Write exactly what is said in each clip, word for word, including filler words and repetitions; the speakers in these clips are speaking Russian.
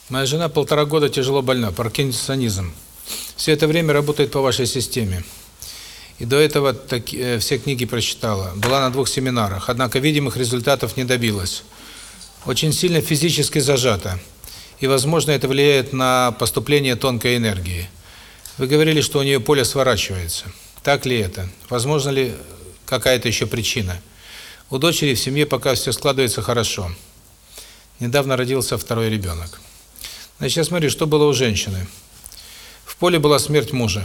Моя жена полтора года тяжело больна, паркинсонизм. Все это время работает по вашей системе. И до этого так, э, все книги прочитала. Была на двух семинарах, однако видимых результатов не добилась. Очень сильно физически зажата. И, возможно, это влияет на поступление тонкой энергии. Вы говорили, что у нее поле сворачивается. Так ли это? Возможно ли какая-то еще причина? У дочери в семье пока все складывается хорошо. Недавно родился второй ребенок. Значит, я смотрю, что было у женщины. В поле была смерть мужа.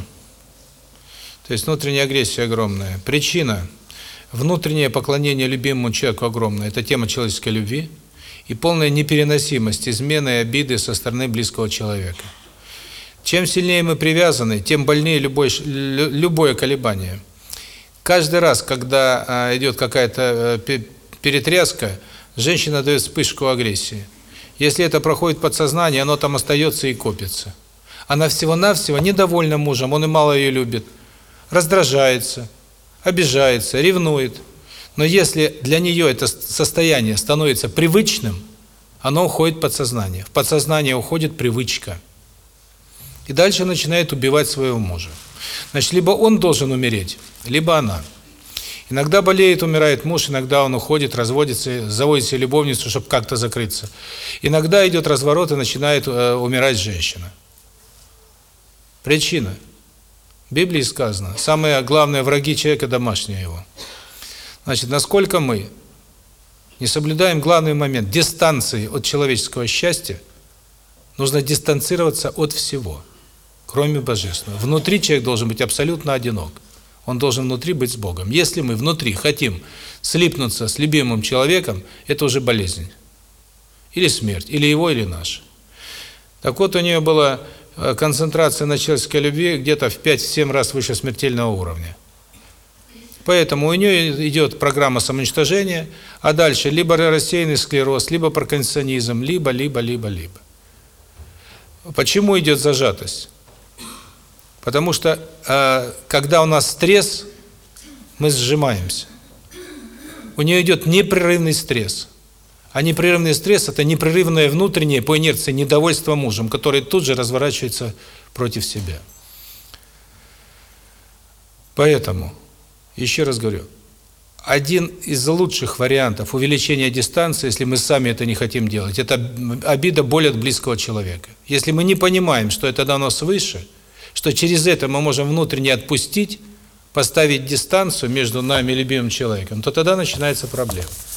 То есть внутренняя агрессия огромная. Причина – внутреннее поклонение любимому человеку огромное. Это тема человеческой любви. И полная непереносимость измены и обиды со стороны близкого человека. Чем сильнее мы привязаны, тем больнее любой, любое колебание. Каждый раз, когда а, идет какая-то а, перетряска, женщина дает вспышку агрессии. Если это проходит подсознание, оно там остается и копится. Она всего-навсего недовольна мужем, он и мало ее любит, раздражается, обижается, ревнует. Но если для нее это состояние становится привычным, оно уходит в подсознание. В подсознание уходит привычка. И дальше начинает убивать своего мужа. Значит, либо он должен умереть, либо она. Иногда болеет, умирает муж, иногда он уходит, разводится, заводит себе любовницу, чтобы как-то закрыться. Иногда идет разворот и начинает э, умирать женщина. Причина. В Библии сказано, самые главные враги человека – домашние его. Значит, насколько мы не соблюдаем главный момент дистанции от человеческого счастья, нужно дистанцироваться от всего, кроме Божественного. Внутри человек должен быть абсолютно одинок. Он должен внутри быть с Богом. Если мы внутри хотим слипнуться с любимым человеком, это уже болезнь. Или смерть, или его, или наш. Так вот, у нее была концентрация на человеческой любви где-то в пять-семь раз выше смертельного уровня. Поэтому у нее идет программа самоуничтожения, а дальше либо рассеянный склероз, либо паркинсонизм, либо, либо, либо, либо. Почему идет зажатость? Потому что, э, когда у нас стресс, мы сжимаемся. У нее идет непрерывный стресс. А непрерывный стресс – это непрерывное внутреннее, по инерции, недовольство мужем, которое тут же разворачивается против себя. Поэтому, еще раз говорю, один из лучших вариантов увеличения дистанции, если мы сами это не хотим делать, это обида, боль от близкого человека. Если мы не понимаем, что это дано свыше, что через это мы можем внутренне отпустить, поставить дистанцию между нами и любимым человеком, то тогда начинается проблема.